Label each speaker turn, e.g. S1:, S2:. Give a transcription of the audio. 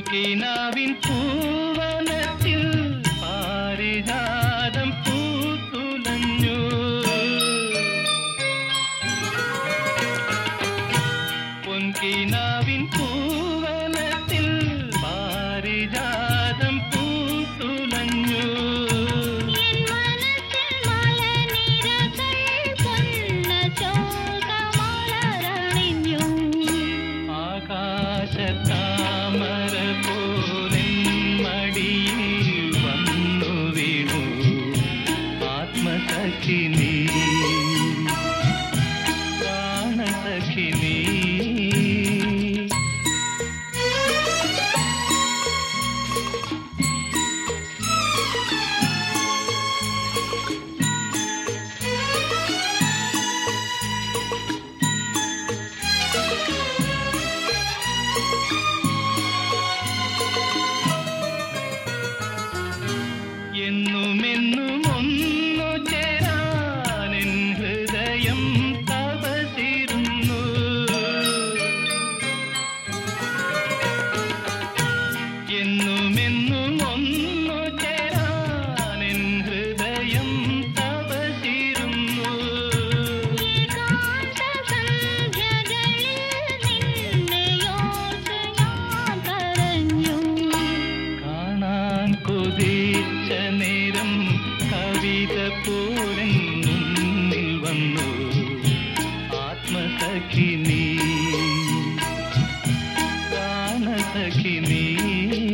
S1: പൊൻകിനാവിൻ പൂവനത്തിൽ പാരിജാതം പൂത്തുലഞ്ഞു. പൊൻകിനാവിൻ പൂവനത്തിൽ പാരിജാതം പൂത്തുലഞ്ഞു. ആകാശത്താമര പോലെൻ മടിയിൽ വന്നു വീണു ആത്മസഖി നീ, പ്രാണസഖി നീ. എന്നുമെന്നും ഒന്നു ചേരാനെൻ ഹൃദയം തപസിരുന്നു. എന്നുമെന്നും ഒന്നു ചേരാനെൻ ഹൃദയം തപസിരുന്നു. കാണാൻ കൊതിച്ച നേരം കവിത പോലൻ മുന്നിൽ വന്നു ആത്മസഖി നീ, പ്രാണസഖി നീ.